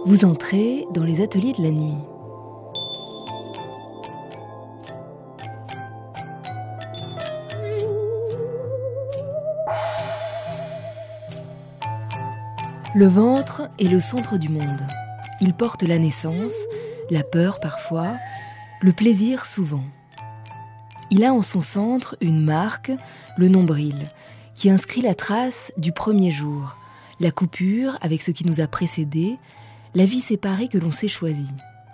Vous entrez dans les ateliers de la nuit. Le ventre est le centre du monde. Il porte la naissance, la peur parfois, le plaisir souvent. Il a en son centre une marque, le nombril, qui inscrit la trace du premier jour, la coupure avec ce qui nous a précédés, la vie séparée que l'on s'est choisie.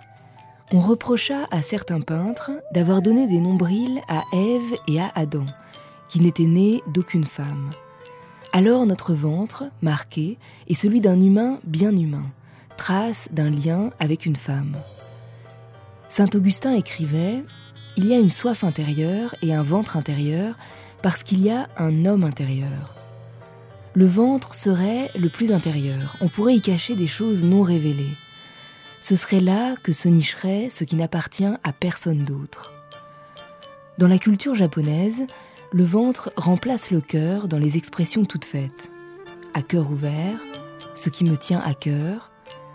On reprocha à certains peintres d'avoir donné des nombrils à Ève et à Adam, qui n'étaient nés d'aucune femme. Alors notre ventre, marqué, est celui d'un humain bien humain, trace d'un lien avec une femme. Saint Augustin écrivait « Il y a une soif intérieure et un ventre intérieur parce qu'il y a un homme intérieur ». Le ventre serait le plus intérieur, on pourrait y cacher des choses non révélées. Ce serait là que se nicherait ce qui n'appartient à personne d'autre. Dans la culture japonaise, le ventre remplace le cœur dans les expressions toutes faites. À cœur ouvert, ce qui me tient à cœur.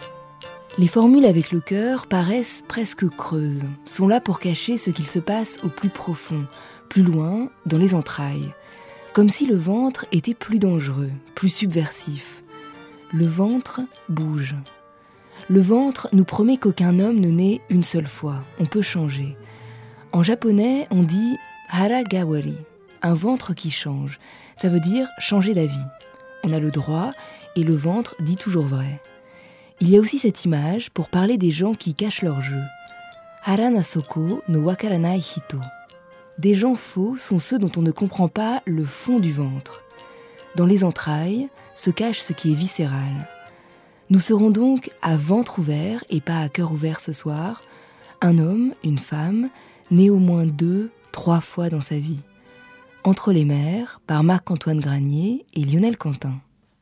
Les formules avec le cœur paraissent presque creuses, sont là pour cacher ce qu'il se passe au plus profond, plus loin, dans les entrailles. Comme si le ventre était plus dangereux, plus subversif. Le ventre bouge. Le ventre nous promet qu'aucun homme ne naît une seule fois, on peut changer. En japonais, on dit « haragawari », un ventre qui change. Ça veut dire changer d'avis. On a le droit et le ventre dit toujours vrai. Il y a aussi cette image pour parler des gens qui cachent leur jeu. Hara nasoko no wakaranai hito. Des gens faux sont ceux dont on ne comprend pas le fond du ventre. Dans les entrailles se cache ce qui est viscéral. Nous serons donc à ventre ouvert et pas à cœur ouvert ce soir. Un homme, une femme, nés au moins 2, 3 fois dans sa vie. Entre les mers, par Marc-Antoine Granier et Lionel Quentin.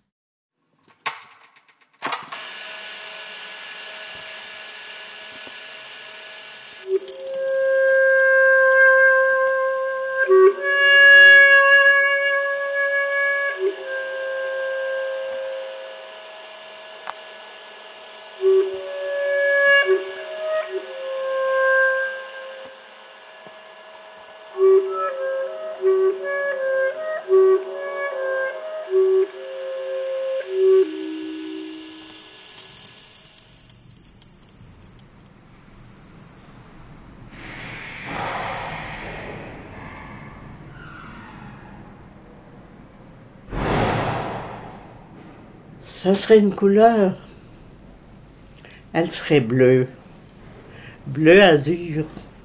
Ça serait une couleur, elle serait bleue, bleu azur.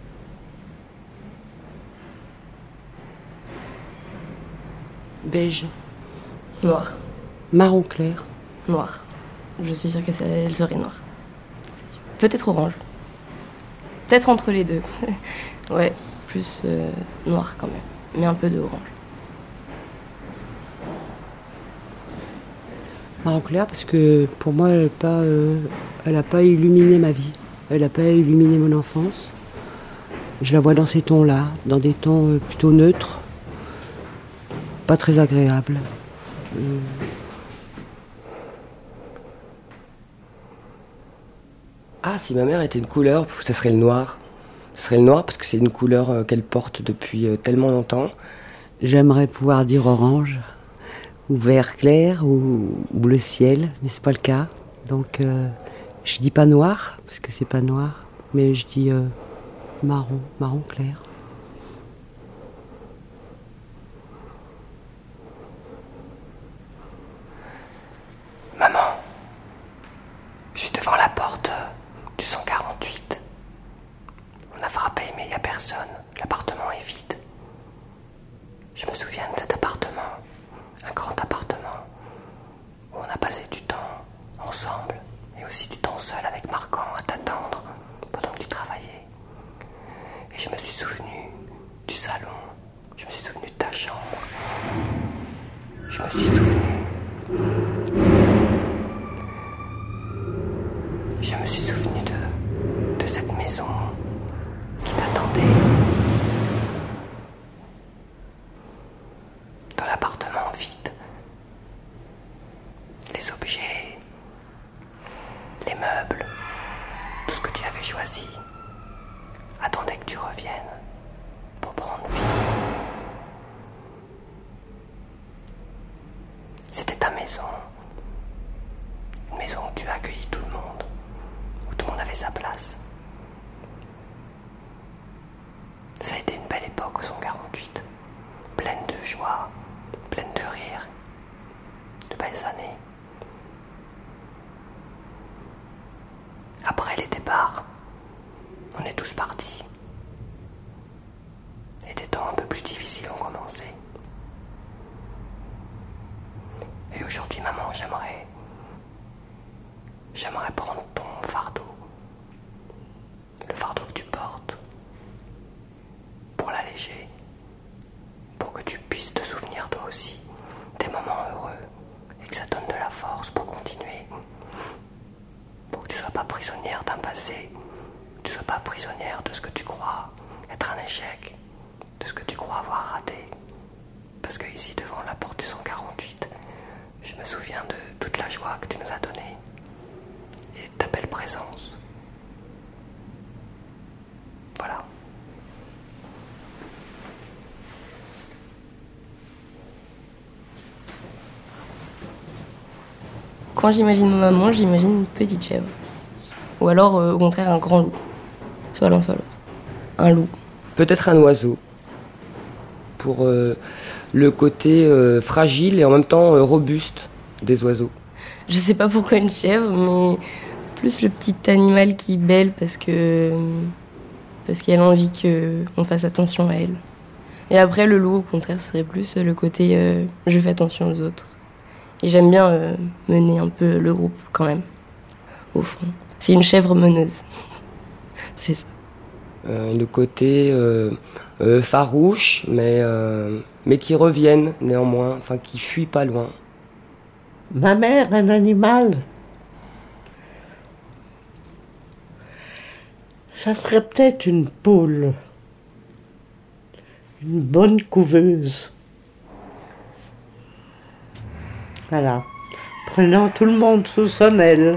Beige. Noir. Marron clair. Noir. Je suis sûre que elle serait noire. Peut-être orange. Peut-être entre les deux. Ouais, plus noir quand même, mais un peu de orange. Marron clair parce que pour moi, elle n'a pas illuminé ma vie. Elle n'a pas illuminé mon enfance. Je la vois dans ces tons-là, dans des tons plutôt neutres, pas très agréables. Ah, si ma mère était une couleur, ça serait le noir. Ce serait le noir parce que c'est une couleur qu'elle porte depuis tellement longtemps. J'aimerais pouvoir dire orange, ou vert clair, ou bleu ciel, mais c'est pas le cas. Donc je dis pas noir, parce que c'est pas noir, mais je dis marron clair. Maman, je suis devant la porte du 148. On a frappé, mais il n'y a personne. L'appartement est vide. Je me souviens de cet appartement, un grand appartement, où on a passé du temps ensemble, et aussi du temps seul avec Marcan à t'attendre pendant que tu travaillais. Et je me suis souvenu du salon, je me suis souvenu de ta chambre, je me suis souvenu... Je me suis souvenu de cette maison qui t'attendait. Dans l'appartement vide. Les objets, les meubles. tu reviennes pour prendre vie. C'était ta maison. Une maison où tu as accueilli tout le monde, où tout le monde avait sa place. Ça a été une belle époque au 148, pleine de joie, pleine de rire, de belles années. Après les départs, on est tous partis. Et des temps un peu plus difficiles ont commencé. Et aujourd'hui, maman, j'aimerais prendre ton fardeau, le fardeau que tu portes, pour l'alléger, pour que tu puisses te souvenir toi aussi des moments heureux et que ça donne de la force pour continuer, pour que tu ne sois pas prisonnière d'un passé, que tu ne sois pas prisonnière de ce que tu crois être un échec, de ce que tu crois avoir raté. Parce que ici, devant la porte du 148, je me souviens de toute la joie que tu nous as donnée et de ta belle présence. Voilà. Quand j'imagine ma maman, j'imagine une petite chèvre. Ou alors, au contraire, un grand loup. Soit l'un, soit l'autre. Un loup. Peut-être un oiseau. Pour le côté fragile et en même temps robuste des oiseaux. Je sais pas pourquoi une chèvre, mais plus le petit animal qui bêle parce qu'elle a envie qu'on fasse attention à elle. Et après, le loup, au contraire, ce serait plus le côté je fais attention aux autres. Et j'aime bien mener un peu le groupe quand même, au fond. C'est une chèvre meneuse. C'est ça. Le côté farouche, mais qui reviennent néanmoins, enfin qui fuient pas loin. Ma mère, un animal. Ça serait peut-être une poule. Une bonne couveuse. Voilà. Prenant tout le monde sous son aile.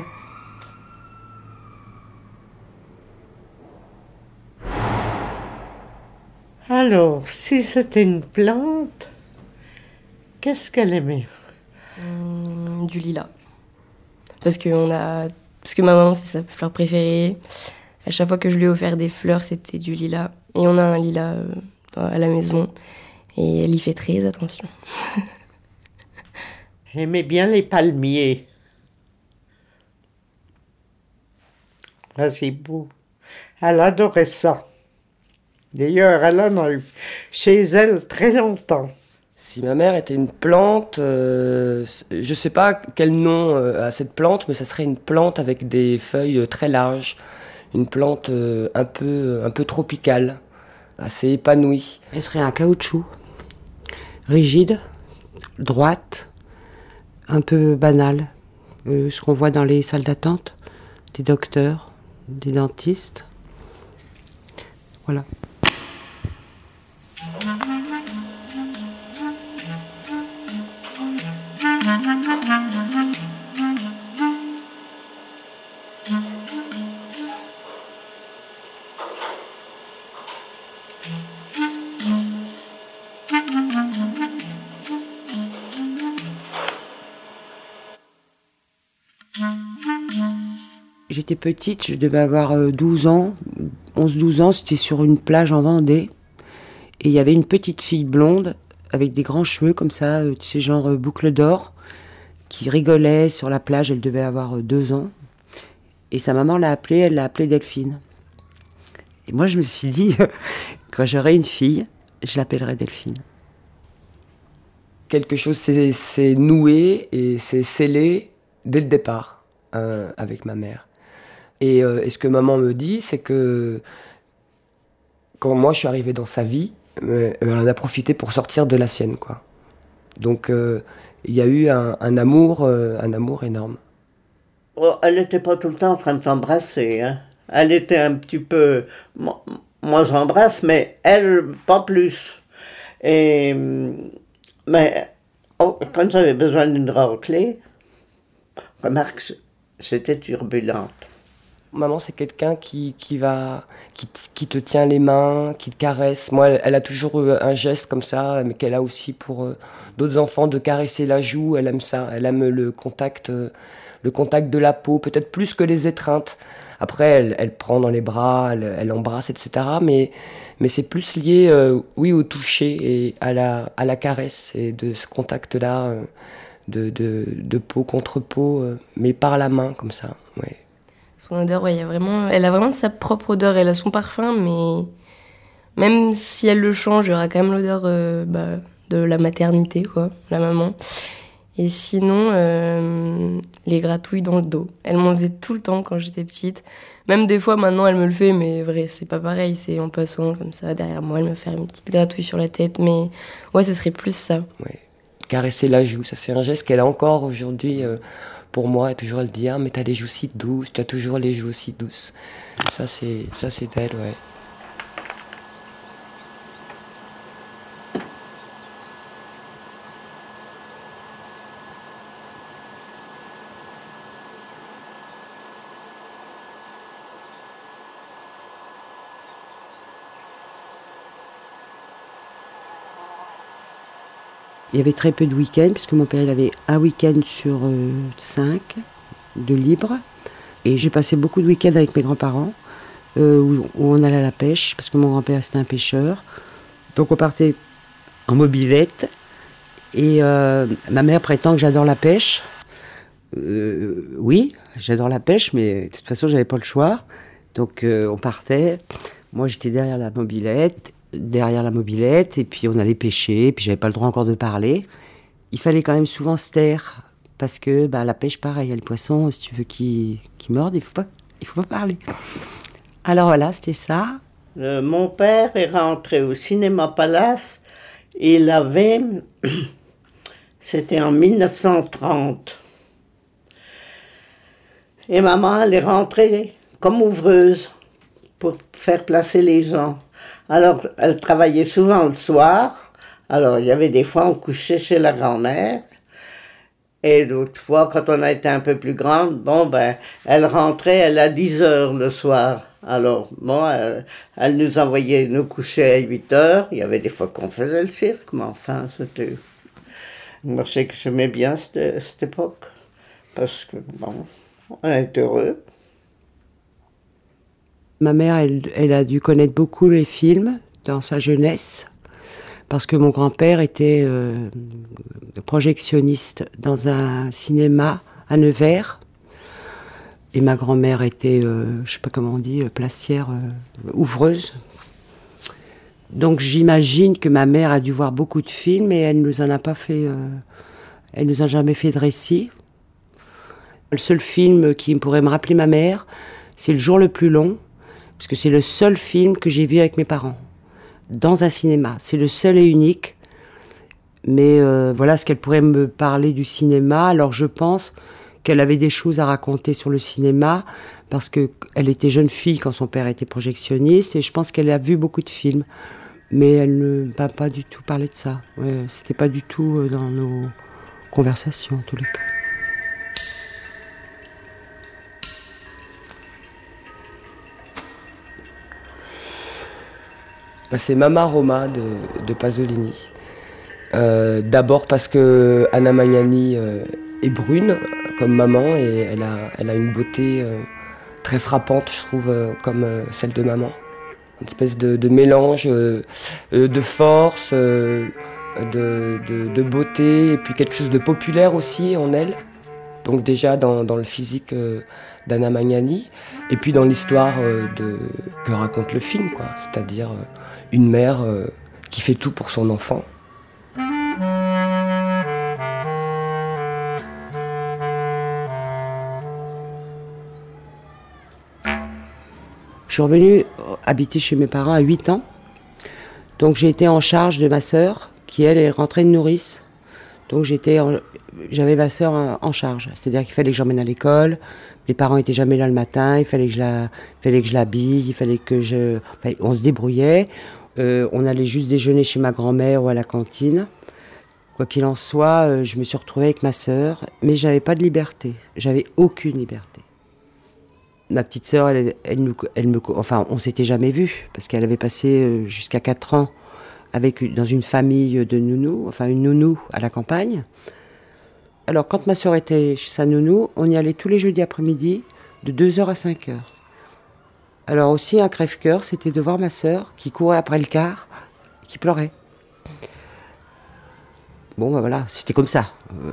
Alors, si c'était une plante, qu'est-ce qu'elle aimait? Du lilas. Parce que ma maman, c'est sa fleur préférée. À chaque fois que je lui ai offert des fleurs, c'était du lilas. Et on a un lilas à la maison. Et elle y fait très attention. Elle aimait bien les palmiers. Ah, c'est beau. Elle adorait ça. D'ailleurs, elle en a eu chez elle très longtemps. Si ma mère était une plante, je sais pas quel nom a cette plante, mais ça serait une plante avec des feuilles très larges. Une plante un peu tropicale, assez épanouie. Elle serait un caoutchouc, rigide, droite, un peu banale. Ce qu'on voit dans les salles d'attente, des docteurs, des dentistes. Voilà. J'étais petite, je devais avoir 12 ans, 11-12 ans, c'était sur une plage en Vendée. Et il y avait une petite fille blonde, avec des grands cheveux comme ça, tu sais, genre boucle d'or, qui rigolait sur la plage, elle devait avoir 2 ans. Et sa maman elle l'a appelée Delphine. Et moi je me suis dit, quand j'aurai une fille, je l'appellerai Delphine. Quelque chose s'est noué et s'est scellé dès le départ avec ma mère. Et ce que maman me dit, c'est que quand moi je suis arrivé dans sa vie, elle en a profité pour sortir de la sienne, quoi. Donc il y a eu un amour énorme. Oh, elle n'était pas tout le temps en train de t'embrasser, hein. Elle était un petit peu... Moi j'embrasse, mais elle, pas plus. Et... Mais quand j'avais besoin d'une raclée, remarque, j'étais turbulente. Maman, c'est quelqu'un qui te tient les mains, qui te caresse. Moi, elle a toujours eu un geste comme ça, mais qu'elle a aussi pour d'autres enfants, de caresser la joue. Elle aime ça. Elle aime le contact de la peau, peut-être plus que les étreintes. Après, elle prend dans les bras, elle embrasse, etc. Mais c'est plus lié, oui, au toucher et à la caresse et de ce contact-là, de peau contre peau, mais par la main, comme ça, ouais. Son odeur, ouais, elle a vraiment sa propre odeur. Elle a son parfum, mais même si elle le change, il y aura quand même l'odeur de la maternité, quoi, la maman. Et sinon, les gratouilles dans le dos. Elle m'en faisait tout le temps quand j'étais petite. Même des fois, maintenant, elle me le fait, mais vrai, c'est pas pareil. C'est en passant comme ça, derrière moi, elle me fait une petite gratouille sur la tête. Mais ouais, ce serait plus ça. Ouais. Caresser la joue, ça c'est un geste qu'elle a encore aujourd'hui pour moi. Et toujours elle dit, ah mais t'as les joues si douces, tu as toujours les joues si douces. Ça c'est elle, ouais. Il y avait très peu de week-ends, puisque mon père il avait un week-end sur 5 de libre. Et j'ai passé beaucoup de week-ends avec mes grands-parents, où on allait à la pêche, parce que mon grand-père c'était un pêcheur. Donc on partait en mobilette. Et ma mère prétend que j'adore la pêche. Oui, j'adore la pêche, mais de toute façon j'avais pas le choix. Donc on partait. Moi j'étais derrière la mobilette, et puis on allait pêcher, puis j'avais pas le droit encore de parler. Il fallait quand même souvent se taire, parce que la pêche, pareil, les poissons, si tu veux qu'ils mordent, il faut pas parler. Alors voilà, c'était ça. Mon père est rentré au Cinéma Palace, c'était en 1930. Et maman, elle est rentrée comme ouvreuse pour faire placer les gens. Alors, elle travaillait souvent le soir. Alors, il y avait des fois, on couchait chez la grand-mère. Et d'autres fois, quand on a été un peu plus grande, elle rentrait, elle à 10h le soir. Alors, elle nous envoyait nous coucher à 8h. Il y avait des fois qu'on faisait le cirque, mais enfin, c'était... Moi, je sais que j'aimais bien cette époque. Parce que, on était heureux. Ma mère, elle a dû connaître beaucoup les films dans sa jeunesse, parce que mon grand-père était projectionniste dans un cinéma à Nevers, et ma grand-mère était, je sais pas comment on dit, placière, ouvreuse. Donc j'imagine que ma mère a dû voir beaucoup de films, et elle nous en a pas fait, elle nous a jamais fait de récit. Le seul film qui pourrait me rappeler ma mère, c'est Le jour le plus long, parce que c'est le seul film que j'ai vu avec mes parents, dans un cinéma. C'est le seul et unique. Mais voilà ce qu'elle pourrait me parler du cinéma. Alors je pense qu'elle avait des choses à raconter sur le cinéma, parce qu'elle était jeune fille quand son père était projectionniste, et je pense qu'elle a vu beaucoup de films. Mais elle ne m'a pas du tout parlé de ça. Ouais, c'était pas du tout dans nos conversations, en tous les cas. C'est Mama Roma de Pasolini. D'abord parce que Anna Magnani est brune comme maman, et elle a une beauté très frappante, je trouve, comme celle de maman. Une espèce de mélange de force, de beauté, et puis quelque chose de populaire aussi en elle. Donc déjà dans le physique d'Anna Magnani, et puis dans l'histoire que raconte le film, quoi. C'est-à-dire une mère qui fait tout pour son enfant. Je suis revenue habiter chez mes parents à 8 ans. Donc j'ai été en charge de ma sœur, qui elle est rentrée de nourrice. Donc j'avais ma sœur en charge. C'est-à-dire qu'il fallait que j'emmène à l'école. Mes parents étaient jamais là le matin. Il fallait que je l'habille. On se débrouillait. On allait juste déjeuner chez ma grand-mère ou à la cantine. Quoi qu'il en soit, je me suis retrouvée avec ma sœur. Mais j'avais pas de liberté. J'avais aucune liberté. Ma petite sœur, enfin, on s'était jamais vus, parce qu'elle avait passé jusqu'à 4 ans dans une famille de nounous, enfin une nounou à la campagne. Alors, quand ma sœur était chez sa nounou, on y allait tous les jeudis après-midi, de 2h à 5h. Alors aussi, un crève-cœur, c'était de voir ma sœur qui courait après le car, qui pleurait. Bon, ben voilà, c'était comme ça.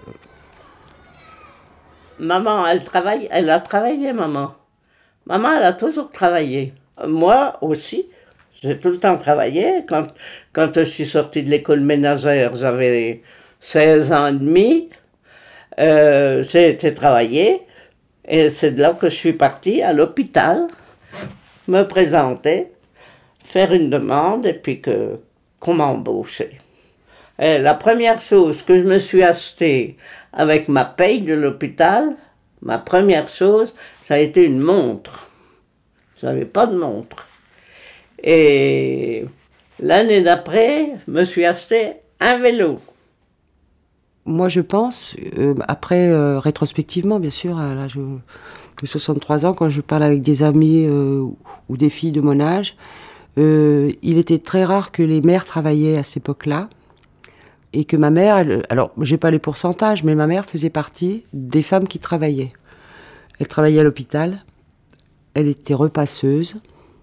Maman, elle a travaillé, maman. Maman, elle a toujours travaillé. Moi aussi, j'ai tout le temps travaillé. Quand je suis sortie de l'école ménagère, j'avais 16 ans et demi. J'ai été travailler. Et c'est de là que je suis partie à l'hôpital, me présenter, faire une demande et puis qu'on m'a embauchée. Et la première chose que je me suis achetée avec ma paye de l'hôpital, ma première chose, ça a été une montre. Je n'avais pas de montre. Et l'année d'après, je me suis acheté un vélo. Moi, je pense, après, rétrospectivement, bien sûr, à l'âge de 63 ans, quand je parle avec des amis ou des filles de mon âge, il était très rare que les mères travaillaient à cette époque-là. Et que ma mère, alors, j'ai pas les pourcentages, mais ma mère faisait partie des femmes qui travaillaient. Elle travaillait à l'hôpital, elle était repasseuse.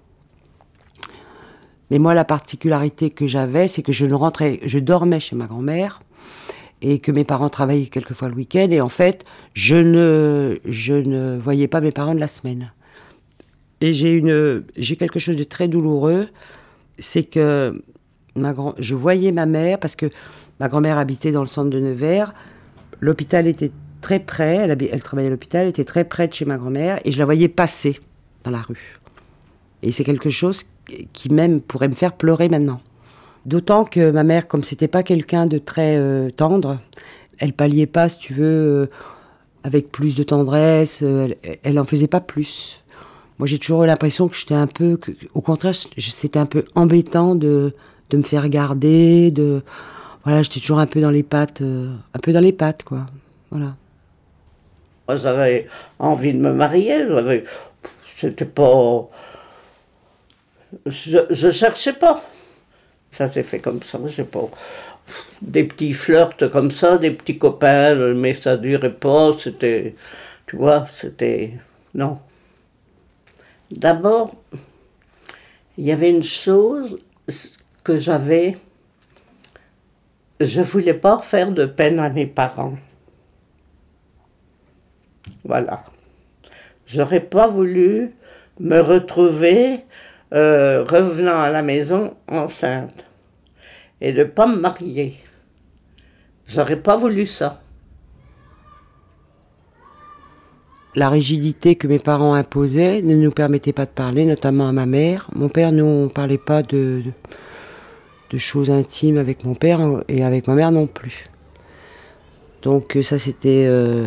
Mais moi, la particularité que j'avais, c'est que je dormais chez ma grand-mère, et que mes parents travaillaient quelquefois le week-end, et en fait, je ne voyais pas mes parents de la semaine. Et j'ai quelque chose de très douloureux, c'est que je voyais ma mère, parce que ma grand-mère habitait dans le centre de Nevers, l'hôpital était très près, elle travaillait à l'hôpital, elle était très près de chez ma grand-mère, et je la voyais passer dans la rue. Et c'est quelque chose qui même pourrait me faire pleurer maintenant. D'autant que ma mère, comme c'était pas quelqu'un de très tendre, elle palliait pas, si tu veux, avec plus de tendresse, elle en faisait pas plus. Moi, j'ai toujours eu l'impression que j'étais au contraire, c'était un peu embêtant de me faire garder, voilà, j'étais toujours un peu dans les pattes, quoi. Voilà. Moi, j'avais envie de me marier, c'était pas, je cherchais pas. Ça s'est fait comme ça, je sais pas. Des petits flirts comme ça, des petits copains, mais ça durait pas, c'était, tu vois, c'était, non. D'abord, il y avait une chose que je voulais pas faire de peine à mes parents. Voilà. J'aurais pas voulu me retrouver revenant à la maison enceinte et de ne pas me marier. J'aurais pas voulu ça. La rigidité que mes parents imposaient ne nous permettait pas de parler, notamment à ma mère. Mon père, nous, on ne parlait pas de choses intimes avec mon père et avec ma mère non plus. Donc ça, c'était...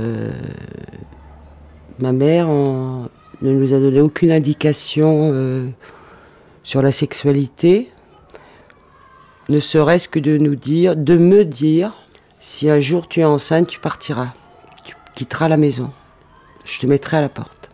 ma mère ne nous a donné aucune indication sur la sexualité, ne serait-ce que de me dire, si un jour tu es enceinte, tu partiras, tu quitteras la maison, je te mettrai à la porte.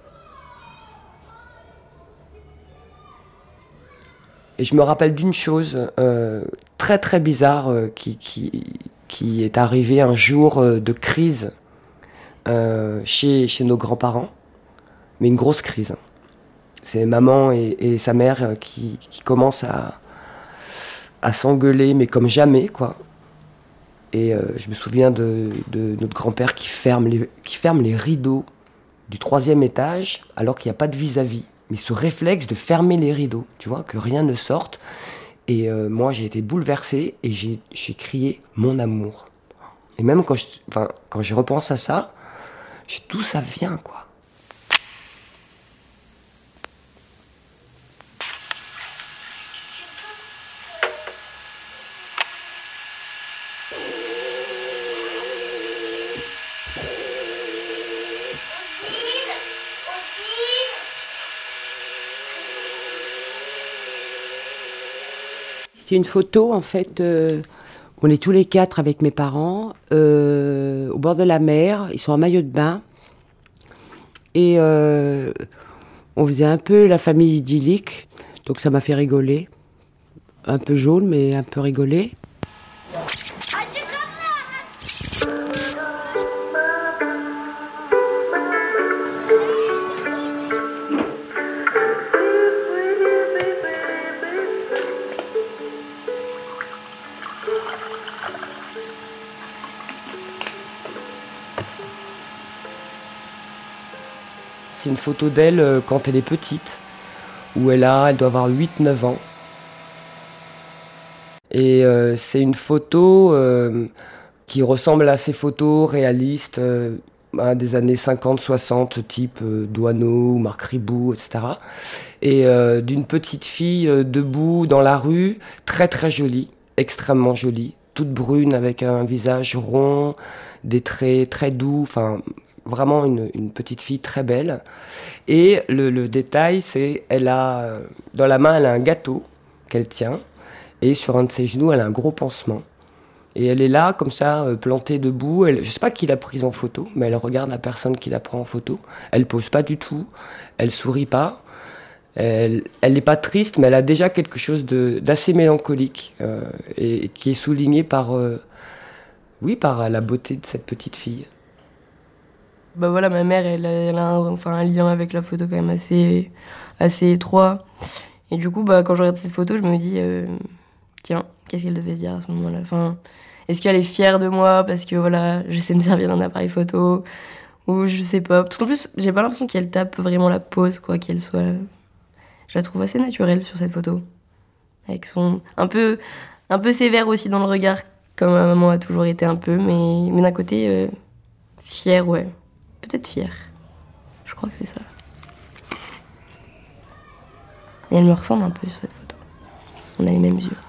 Et je me rappelle d'une chose très très bizarre qui est arrivée un jour de crise chez nos grands-parents, mais une grosse crise. C'est maman et sa mère qui commencent à s'engueuler, mais comme jamais, quoi. Et je me souviens de notre grand-père qui ferme les rideaux du 3e étage alors qu'il n'y a pas de vis-à-vis. Mais ce réflexe de fermer les rideaux, tu vois, que rien ne sorte. Et moi, j'ai été bouleversé et j'ai crié « mon amour ». Et même quand je repense à ça, d'où ça vient, quoi. C'est une photo, en fait, on est tous les 4 avec mes parents, au bord de la mer, ils sont en maillot de bain, et On faisait un peu la famille idyllique, donc ça m'a fait rigoler. Un peu jaune, mais un peu rigoler. C'est une photo d'elle quand elle est petite, où elle doit avoir 8-9 ans. Et c'est une photo qui ressemble à ces photos réalistes des années 50-60, type Doisneau, Marc Ribot, etc. Et d'une petite fille debout dans la rue, très très jolie, extrêmement jolie, toute brune avec un visage rond, des traits très doux, enfin vraiment une petite fille très belle. Et le détail, c'est dans la main, elle a un gâteau qu'elle tient. Et sur un de ses genoux, elle a un gros pansement. Et elle est là, comme ça, plantée debout. Je ne sais pas qui l'a prise en photo, mais elle regarde la personne qui la prend en photo. Elle ne pose pas du tout, elle sourit pas. Elle n'est pas triste, mais elle a déjà quelque chose d'assez mélancolique et qui est souligné par la beauté de cette petite fille. Bah voilà, ma mère, elle a un lien avec la photo quand même assez étroit. Et du coup, quand je regarde cette photo, je me dis... Tiens, qu'est-ce qu'elle devait se dire à ce moment-là ? Enfin, est-ce qu'elle est fière de moi parce que voilà, je sais me servir d'un appareil photo ? Ou je sais pas. Parce qu'en plus, j'ai pas l'impression qu'elle tape vraiment la pose, quoi, qu'elle soit... Je la trouve assez naturelle sur cette photo. Avec son... Un peu sévère aussi dans le regard, comme ma maman a toujours été un peu, mais d'un côté, fière, ouais. Peut-être fière. Je crois que c'est ça. Et elle me ressemble un peu sur cette photo. On a les mêmes yeux.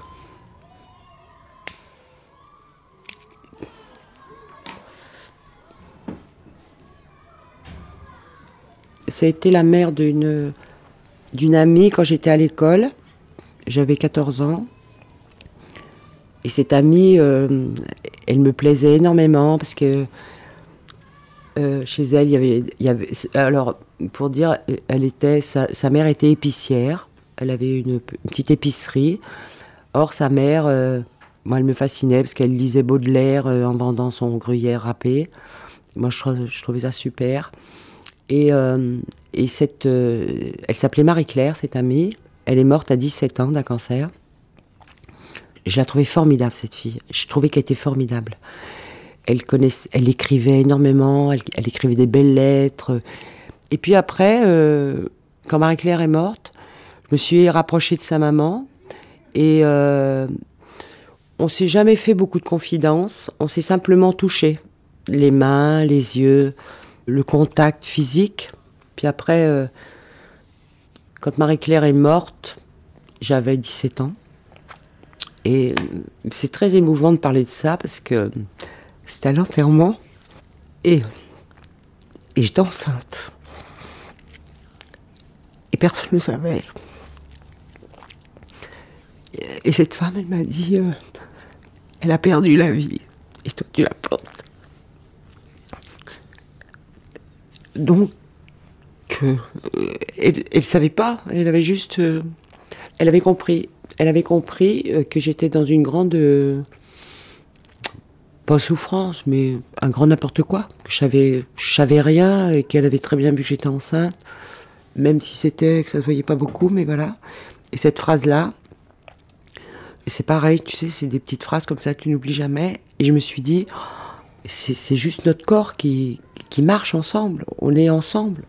Ça a été la mère d'une amie quand j'étais à l'école. J'avais 14 ans. Et cette amie, elle me plaisait énormément parce que chez elle, il y avait... Alors, pour dire, sa mère était épicière. Elle avait une petite épicerie. Or, sa mère, moi, elle me fascinait parce qu'elle lisait Baudelaire en vendant son gruyère râpé. Moi, je trouvais ça super. Et elle s'appelait Marie-Claire, cette amie. Elle est morte à 17 ans d'un cancer. Je la trouvais formidable, cette fille. Je trouvais qu'elle était formidable. Elle écrivait énormément, elle écrivait des belles lettres. Et puis après, quand Marie-Claire est morte, je me suis rapprochée de sa maman. Et on s'est jamais fait beaucoup de confidences. On s'est simplement touché. Les mains, les yeux... le contact physique. Puis après, quand Marie-Claire est morte, j'avais 17 ans. Et c'est très émouvant de parler de ça parce que c'était à l'enterrement et j'étais enceinte. Et personne ne le savait. Et cette femme, elle m'a dit, elle a perdu la vie et toi tu la portes. Donc, elle savait pas, elle avait juste... elle avait compris que j'étais dans une grande... pas souffrance, mais un grand n'importe quoi. Je savais rien et qu'elle avait très bien vu que j'étais enceinte, même si que ça se voyait pas beaucoup, mais voilà. Et cette phrase-là, c'est pareil, tu sais, c'est des petites phrases comme ça que tu n'oublies jamais. Et je me suis dit, c'est juste notre corps qui marche ensemble, on est ensemble.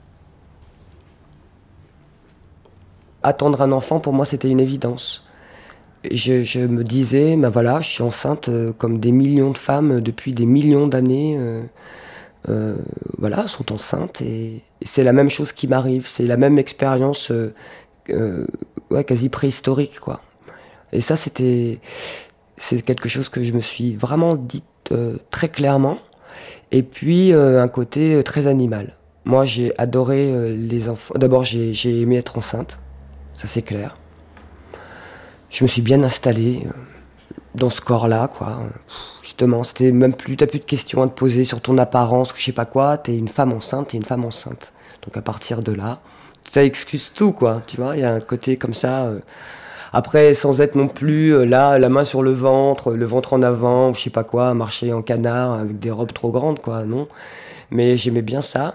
Attendre un enfant, pour moi, c'était une évidence. Je me disais, ben voilà, je suis enceinte comme des millions de femmes depuis des millions d'années, voilà, sont enceintes. Et c'est la même chose qui m'arrive, c'est la même expérience quasi préhistorique, quoi. Et ça, c'est quelque chose que je me suis vraiment dit très clairement. Et puis, un côté très animal. Moi, j'ai adoré les enfants. D'abord, j'ai aimé être enceinte. Ça, c'est clair. Je me suis bien installée dans ce corps-là, quoi. Justement, c'était même plus... T'as plus de questions à te poser sur ton apparence ou je sais pas quoi. T'es une femme enceinte, Donc, à partir de là, ça excuse tout, quoi. Tu vois, il y a un côté comme ça. Après, sans être non plus là, la main sur le ventre en avant, ou je sais pas quoi, marcher en canard avec des robes trop grandes, quoi. Non. Mais j'aimais bien ça.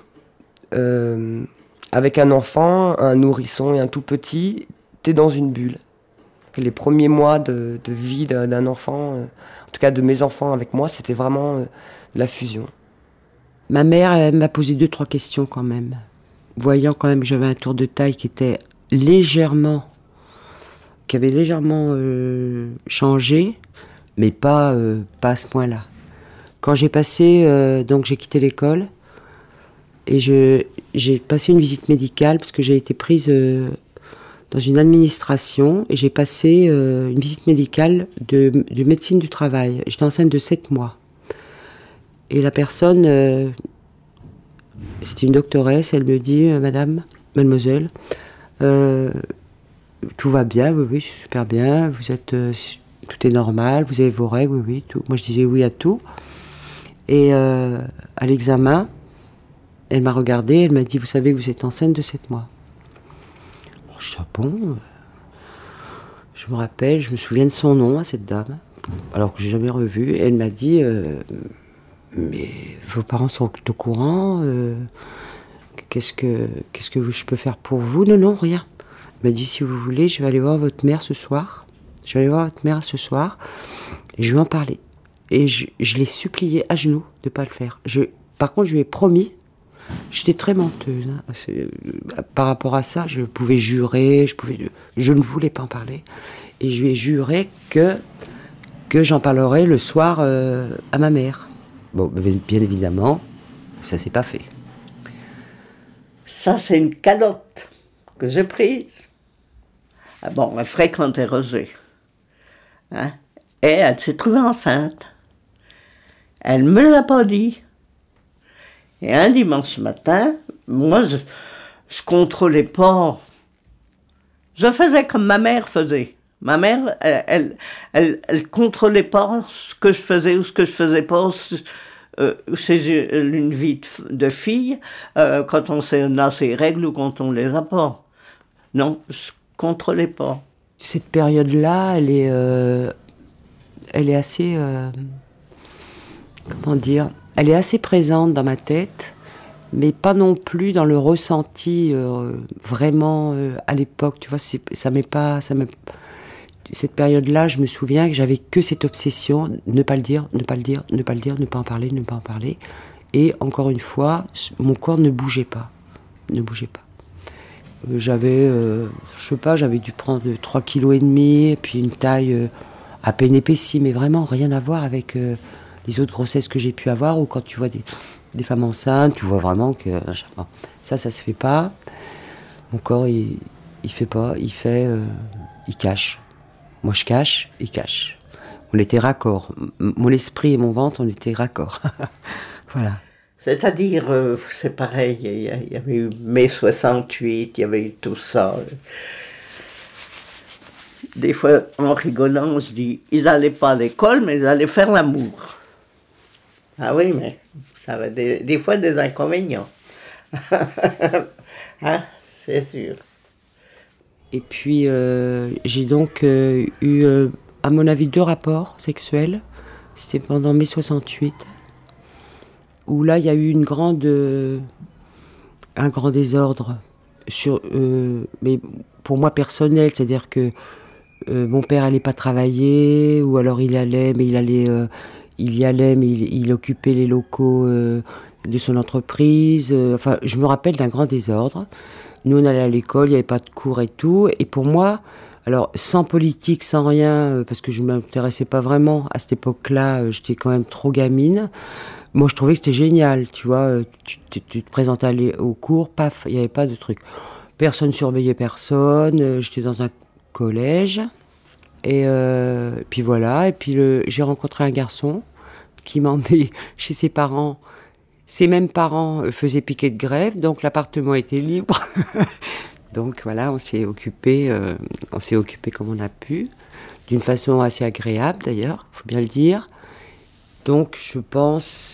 Avec un enfant, un nourrisson et un tout petit, t'es dans une bulle. Les premiers mois de vie d'un enfant, en tout cas de mes enfants avec moi, c'était vraiment la fusion. Ma mère, elle m'a posé 2-3 questions quand même. Voyant quand même que j'avais un tour de taille qui avait légèrement changé, mais pas à ce point-là. Quand j'ai passé, donc j'ai quitté l'école, et j'ai passé une visite médicale, parce que j'ai été prise dans une administration, et j'ai passé une visite médicale de médecine du travail. J'étais enceinte de 7 mois. Et la personne, c'était une doctoresse, elle me dit, mademoiselle, tout va bien, oui, super bien, vous êtes, tout est normal, vous avez vos règles, oui, tout. Moi je disais oui à tout. Et à l'examen, elle m'a regardée, elle m'a dit, vous savez que vous êtes enceinte de 7 mois. Je dis, ah bon? Je me rappelle, je me souviens de son nom à cette dame, alors que je n'ai jamais revu. Elle m'a dit, mais vos parents sont au courant, qu'est-ce que je peux faire pour vous? Non, rien. Elle m'a dit, si vous voulez, je vais aller voir votre mère ce soir. Je vais aller voir votre mère ce soir et je vais en parler. Et je l'ai supplié à genoux de ne pas le faire. Par contre, je lui ai promis, j'étais très menteuse. Par rapport à ça, je pouvais jurer, je ne voulais pas en parler. Et je lui ai juré que j'en parlerai le soir à ma mère. Bon, bien évidemment, ça s'est pas fait. Ça, c'est une calotte que j'ai prise. Ah bon, elle fréquentait Roger. Hein? Et elle s'est trouvée enceinte. Elle ne me l'a pas dit. Et un dimanche matin, moi, je contrôlais pas. Je faisais comme ma mère faisait. Ma mère, elle contrôlait pas ce que je faisais ou ce que je faisais pas. C'est une vie de fille quand on a ses règles ou quand on les a pas. Non, je contrôlais pas. Cette période-là, elle est assez, comment dire, elle est assez présente dans ma tête, mais pas non plus dans le ressenti vraiment à l'époque. Tu vois, cette période-là, je me souviens que j'avais que cette obsession, ne pas le dire, ne pas le dire, ne pas le dire, ne pas en parler, ne pas en parler. Et encore une fois, mon corps ne bougeait pas. J'avais, je sais pas, j'avais dû prendre 3,5 kg, et puis une taille à peine épaissie, mais vraiment rien à voir avec les autres grossesses que j'ai pu avoir, ou quand tu vois des femmes enceintes, tu vois vraiment que ça se fait pas. Mon corps, il fait pas, il cache. Moi, je cache, il cache. On était raccord. Mon esprit et mon ventre, on était raccord. Voilà. C'est-à-dire, c'est pareil, il y avait eu mai 68, il y avait eu tout ça. Des fois, en rigolant, je dis, ils n'allaient pas à l'école, mais ils allaient faire l'amour. Ah oui, mais ça avait des fois des inconvénients. Hein, c'est sûr. Et puis, j'ai donc eu, à mon avis, 2 rapports sexuels. C'était pendant mai 68. Où là, il y a eu un grand désordre, mais pour moi personnel, c'est-à-dire que mon père allait pas travailler, ou alors il y allait, mais il occupait les locaux de son entreprise. Enfin, je me rappelle d'un grand désordre. Nous, on allait à l'école, il n'y avait pas de cours et tout. Et pour moi, alors sans politique, sans rien, parce que je ne m'intéressais pas vraiment à cette époque-là, j'étais quand même trop gamine. Moi, je trouvais que c'était génial, tu vois. Tu te présentais au cours, paf, il n'y avait pas de truc. Personne surveillait personne. J'étais dans un collège. Et puis voilà. Et puis j'ai rencontré un garçon qui m'a emmené chez ses parents. Ses mêmes parents faisaient piquet de grève, donc l'appartement était libre. Donc voilà, on s'est occupé comme on a pu, d'une façon assez agréable d'ailleurs, faut bien le dire. Donc je pense,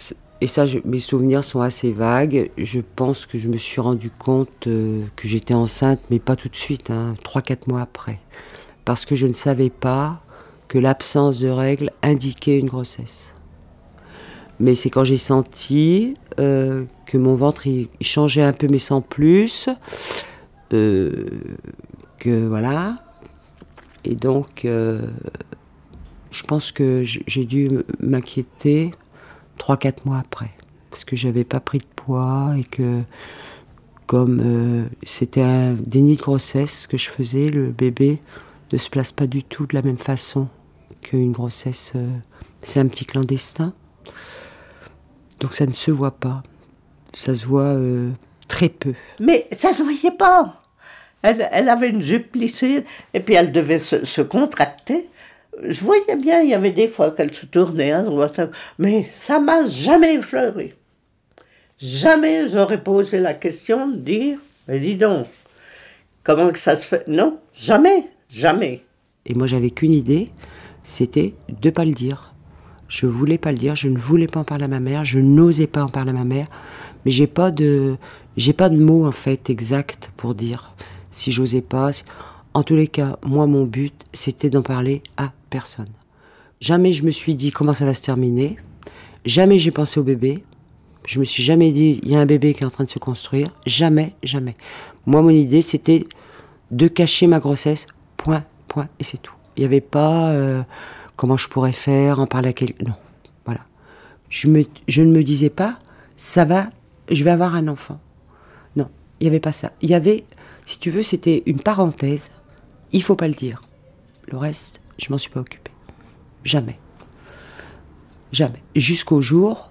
et ça, mes souvenirs sont assez vagues. Je pense que je me suis rendu compte que j'étais enceinte, mais pas tout de suite, 3-4 mois après. Parce que je ne savais pas que l'absence de règles indiquait une grossesse. Mais c'est quand j'ai senti que mon ventre il changeait un peu, mais sans plus. Que voilà. Et donc, je pense que j'ai dû m'inquiéter 3-4 mois après. Parce que j'avais pas pris de poids et que, comme c'était un déni de grossesse que je faisais, le bébé ne se place pas du tout de la même façon qu'une grossesse. C'est un petit clandestin. Donc ça ne se voit pas. Ça se voit très peu. Mais ça se voyait pas. Elle avait une jupe plissée et puis elle devait se contracter. Je voyais bien, il y avait des fois qu'elle se tournait à droite, mais ça m'a jamais effleuré. Jamais j'aurais posé la question de dire, mais dis donc, comment que ça se fait? Non, jamais, jamais. Et moi j'avais qu'une idée, c'était de pas le dire. Je voulais pas le dire, je ne voulais pas en parler à ma mère, je n'osais pas en parler à ma mère, mais j'ai pas de mots en fait exact pour dire si j'osais pas. En tous les cas, moi mon but c'était d'en parler à personne. Jamais je me suis dit comment ça va se terminer, jamais j'ai pensé au bébé, je me suis jamais dit il y a un bébé qui est en train de se construire, jamais, jamais. Moi mon idée c'était de cacher ma grossesse, point, et c'est tout. Il n'y avait pas comment je pourrais faire, en parler à quelqu'un. Non, voilà. Je ne me disais pas, ça va, je vais avoir un enfant. Non, il n'y avait pas ça. Il y avait, si tu veux, c'était une parenthèse. Il ne faut pas le dire. Le reste, je m'en suis pas occupée. Jamais. Jamais. Jusqu'au jour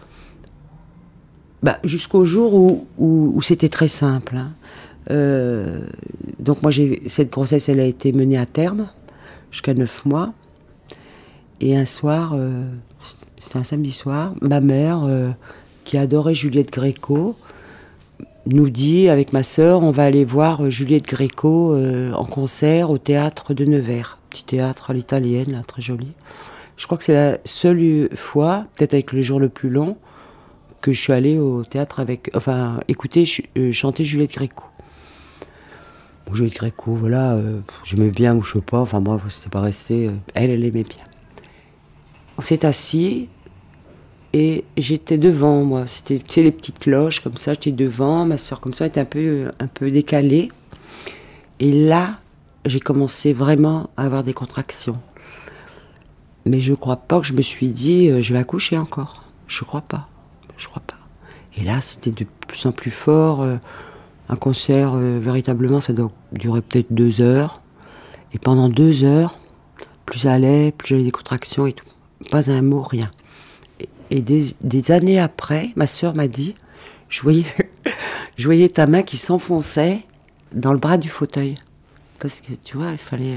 où c'était très simple. Donc moi, cette grossesse, elle a été menée à terme jusqu'à 9 mois. Et un soir, c'était un samedi soir, ma mère, qui adorait Juliette Gréco, nous dit, avec ma sœur, on va aller voir Juliette Gréco en concert au théâtre de Nevers. Petit théâtre à l'italienne, là, très joli. Je crois que c'est la seule fois, peut-être avec le jour le plus long, que je suis allée au théâtre écouter chanter Juliette Gréco. Bon, Juliette Gréco, voilà, j'aimais bien ou je sais pas, enfin bref, c'était pas resté. Elle aimait bien. On s'est assis et j'étais devant, moi. C'était, tu sais, les petites cloches comme ça, j'étais devant, ma soeur comme ça, était un peu décalée. Et là, j'ai commencé vraiment à avoir des contractions. Mais je crois pas que je me suis dit, je vais accoucher encore. Je crois pas. Et là, c'était de plus en plus fort. Un concert, véritablement, ça doit durer peut-être 2 heures. Et pendant 2 heures, plus ça allait, plus j'avais des contractions et tout. Pas un mot, rien. Et des années après, ma sœur m'a dit, je voyais ta main qui s'enfonçait dans le bras du fauteuil. Parce que, tu vois, il fallait...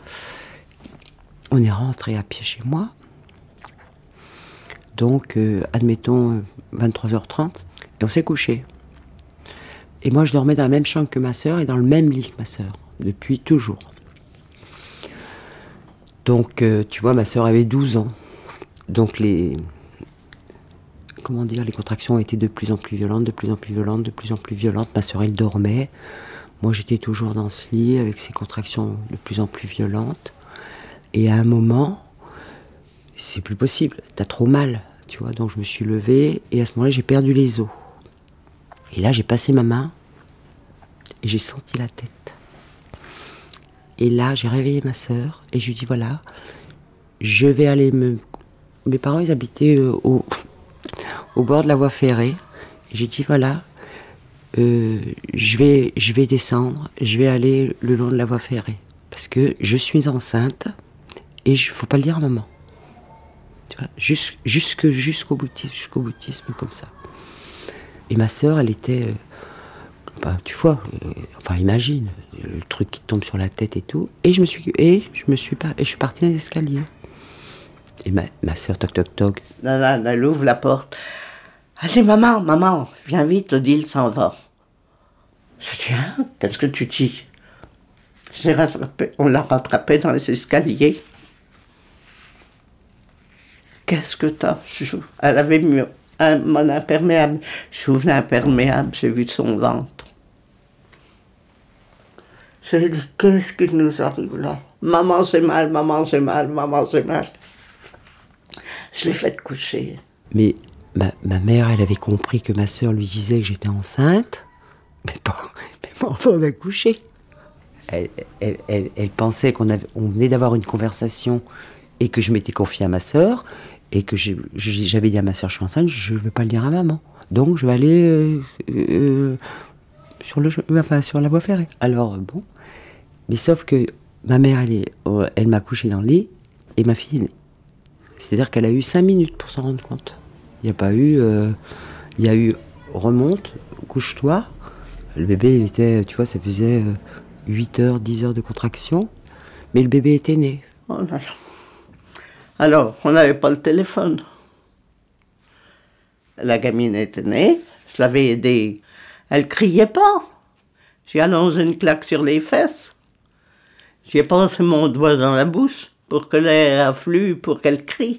On est rentré à pied chez moi. Donc, admettons, 23h30. Et on s'est couché. Et moi, je dormais dans la même chambre que ma sœur et dans le même lit que ma sœur. Depuis toujours. Donc, tu vois, ma sœur avait 12 ans. Donc, les contractions étaient de plus en plus violentes. Ma sœur, elle dormait. Moi, j'étais toujours dans ce lit avec ces contractions de plus en plus violentes. Et à un moment, c'est plus possible. T'as trop mal, tu vois. Donc, je me suis levée et à ce moment-là, j'ai perdu les os. Et là, j'ai passé ma main et j'ai senti la tête. Et là, j'ai réveillé ma sœur et je lui dis voilà, je vais aller Mes parents, ils habitaient au bord de la voie ferrée. Et j'ai dit voilà, je vais descendre, je vais aller le long de la voie ferrée parce que je suis enceinte et il faut pas le dire à maman. Tu vois, jusqu'au boutisme comme ça. Et ma sœur, elle était, tu vois, imagine, le truc qui tombe sur la tête et tout. Et je suis partie dans les escaliers. Et ma sœur, toc toc toc. Elle ouvre la porte. Elle dit maman, viens vite, Odile s'en va. Je dis qu'est-ce que tu dis? On l'a rattrapée dans les escaliers. Qu'est-ce que t'as? Elle avait Mon imperméable. J'ouvre l'imperméable, j'ai vu son ventre. J'ai dit, qu'est-ce qui nous arrive là? Maman, j'ai mal, maman, j'ai mal, maman, j'ai mal. Je l'ai fait coucher. Mais ma mère, elle avait compris que ma sœur lui disait que j'étais enceinte, mais pas en train d'accoucher. Elle pensait qu'on venait d'avoir une conversation et que je m'étais confiée à ma sœur et que j'avais dit à ma sœur, je suis enceinte, je ne vais pas le dire à maman. Donc je vais aller sur la voie ferrée. Alors bon, mais sauf que ma mère, elle m'a couché dans le lit et ma fille est née. C'est-à-dire qu'elle a eu 5 minutes pour s'en rendre compte. Il n'y a pas eu... il y a eu remonte, couche-toi. Le bébé, il était... Tu vois, ça faisait 8 heures, 10 heures de contraction. Mais le bébé était né. Oh là là. Alors, on n'avait pas le téléphone. La gamine était née. Je l'avais aidée. Elle criait pas. J'ai allongé une claque sur les fesses. J'ai passé mon doigt dans la bouche pour que l'air afflue, pour qu'elle crie.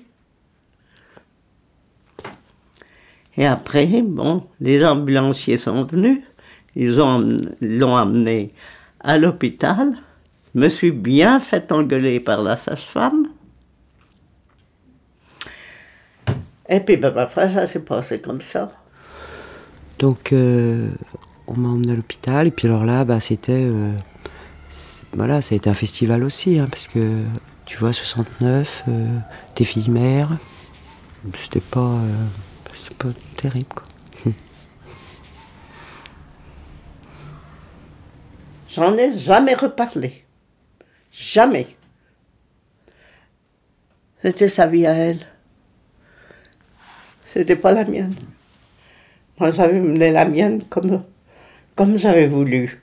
Et après, bon, les ambulanciers sont venus. Ils l'ont amenée à l'hôpital. Je me suis bien fait engueuler par la sage-femme. Et puis, ma frère, ça s'est passé comme ça. Donc, on m'a emmené à l'hôpital. Et puis alors là, c'était... voilà, ça a été un festival aussi, hein, parce que, tu vois, 69, t'es fille-mère. C'était pas terrible, quoi. J'en ai jamais reparlé. Jamais. C'était sa vie à elle. C'était pas la mienne. Moi, j'avais mené la mienne comme j'avais voulu.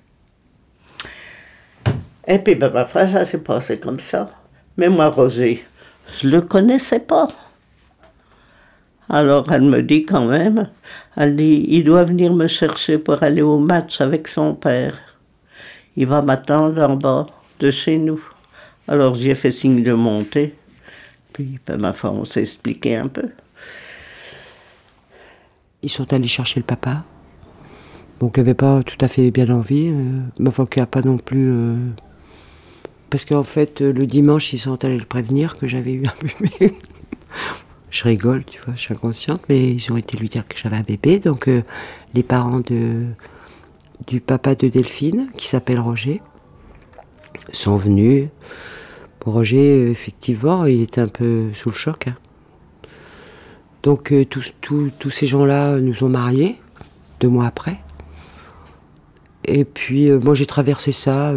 Et puis, ma frère, ça s'est passé comme ça. Mais moi, Roger, je le connaissais pas. Alors, elle me dit quand même, elle dit, il doit venir me chercher pour aller au match avec son père. Il va m'attendre en bas de chez nous. Alors, j'ai fait signe de monter. Puis, ma foi, on s'est expliqué un peu. Ils sont allés chercher le papa. Donc, il n'avait pas tout à fait bien envie. Ma foi, qu'il n'y a pas non plus... Parce qu'en fait, le dimanche, ils sont allés le prévenir que j'avais eu un bébé. Je rigole, tu vois, je suis inconsciente, mais ils ont été lui dire que j'avais un bébé. Donc, les parents du papa de Delphine, qui s'appelle Roger, sont venus. Bon, Roger, effectivement, il était un peu sous le choc. Hein. Donc, tous ces gens-là nous ont mariés, 2 mois après. Et puis, moi, j'ai traversé ça...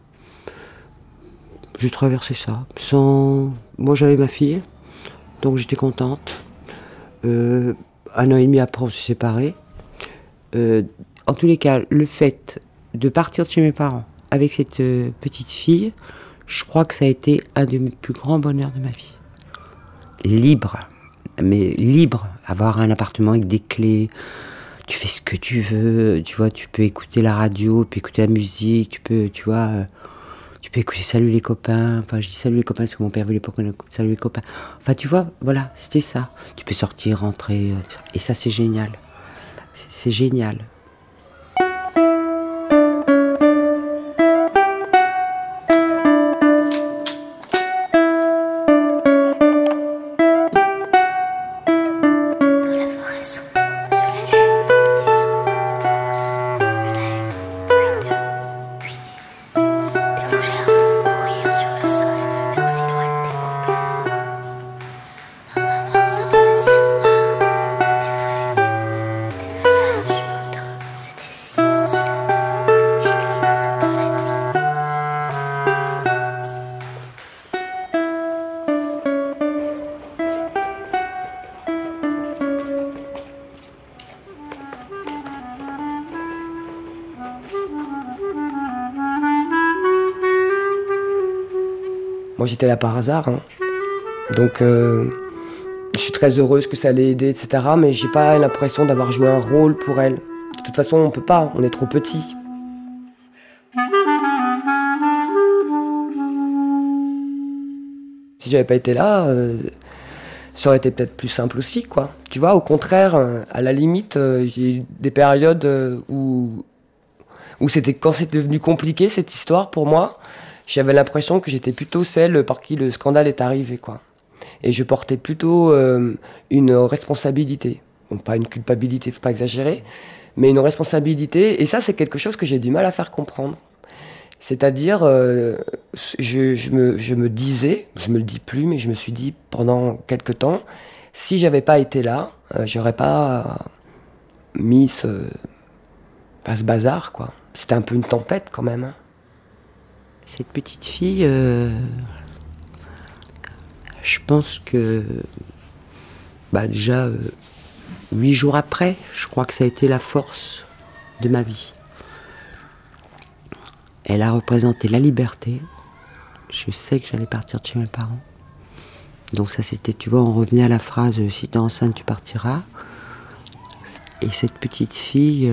Moi, j'avais ma fille, donc j'étais contente. 1 an et demi après, on s'est séparés. En tous les cas, le fait de partir de chez mes parents avec cette petite fille, je crois que ça a été un de mes plus grands bonheurs de ma vie. Libre, mais libre. Avoir un appartement avec des clés, tu fais ce que tu veux, tu vois, tu peux écouter la radio, tu peux écouter la musique, tu peux écouter Salut les copains. Enfin, je dis Salut les copains parce que mon père voulait pas qu'on écoute Salut les copains. Enfin, tu vois, voilà, c'était ça. Tu peux sortir, rentrer, et ça, c'est génial. C'est génial. Moi, j'étais là par hasard, hein. Donc je suis très heureuse que ça l'ait aidée, etc. Mais j'ai pas l'impression d'avoir joué un rôle pour elle. De toute façon, on peut pas, on est trop petits. Si j'avais pas été là, ça aurait été peut-être plus simple aussi, quoi. Tu vois, au contraire, à la limite, j'ai eu des périodes où quand c'était devenu compliqué, cette histoire, pour moi, j'avais l'impression que j'étais plutôt celle par qui le scandale est arrivé, quoi. Et je portais plutôt une responsabilité. Bon, pas une culpabilité, faut pas exagérer, mais une responsabilité. Et ça, c'est quelque chose que j'ai du mal à faire comprendre. C'est-à-dire, je me disais, je me le dis plus, mais je me suis dit pendant quelque temps, si j'avais pas été là, j'aurais pas mis ce bazar, quoi. C'était un peu une tempête quand même. Hein. Cette petite fille, je pense que déjà 8 jours après, je crois que ça a été la force de ma vie. Elle a représenté la liberté. Je sais que j'allais partir de chez mes parents. Donc ça c'était, tu vois, on revenait à la phrase « si t'es enceinte, tu partiras ». Et cette petite fille,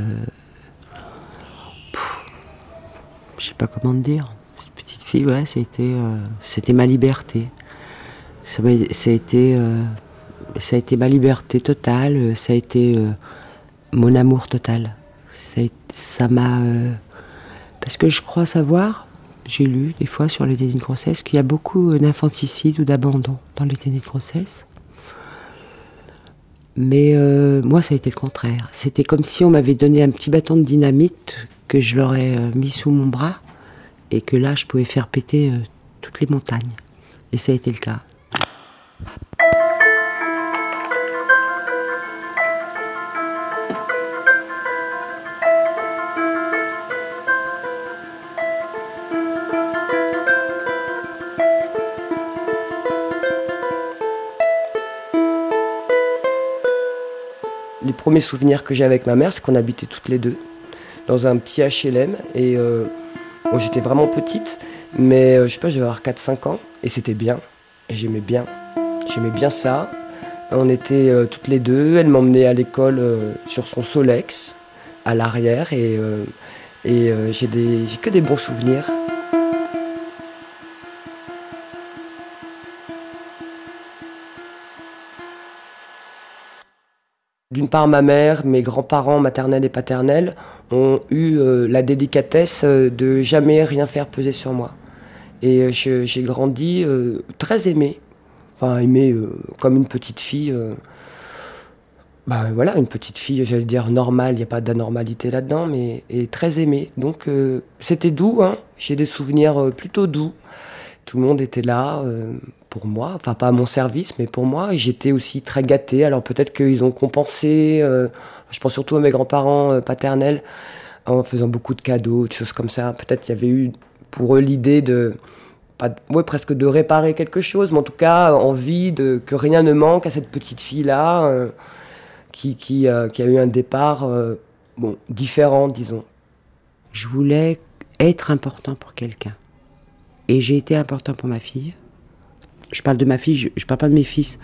je sais pas comment te dire. Cette petite fille, ouais, c'était ma liberté. Ça a été ma liberté totale. Ça a été mon amour total. Ça m'a... parce que je crois savoir, j'ai lu des fois sur les dénis de grossesse, qu'il y a beaucoup d'infanticide ou d'abandon dans les dénis de grossesse. Mais moi, ça a été le contraire. C'était comme si on m'avait donné un petit bâton de dynamite que je leur ai mis sous mon bras et que là, je pouvais faire péter toutes les montagnes. Et ça a été le cas. Les premiers souvenirs que j'ai avec ma mère, c'est qu'on habitait toutes les deux dans un petit HLM. Et bon, j'étais vraiment petite, mais je sais pas, je devais avoir 4-5 ans. Et c'était bien. Et j'aimais bien ça. On était toutes les deux. Elle m'emmenait à l'école sur son Solex, à l'arrière. Et j'ai que des bons souvenirs. D'une part, ma mère, mes grands-parents maternels et paternels ont eu la délicatesse de jamais rien faire peser sur moi. Et j'ai grandi très aimée. Enfin, aimée comme une petite fille. Voilà, une petite fille, j'allais dire normale, il n'y a pas d'anormalité là-dedans, mais et très aimée. Donc c'était doux, hein. J'ai des souvenirs plutôt doux. Tout le monde était là pour moi, enfin pas à mon service, mais pour moi. Et j'étais aussi très gâtée. Alors peut-être qu'ils ont compensé, je pense surtout à mes grands-parents paternels, en faisant beaucoup de cadeaux, de choses comme ça. Peut-être qu'il y avait eu pour eux l'idée presque de réparer quelque chose, mais en tout cas envie que rien ne manque à cette petite fille-là, qui a eu un départ différent, disons. Je voulais être important pour quelqu'un. Et j'ai été important pour ma fille. Je parle de ma fille, je parle pas de mes fils.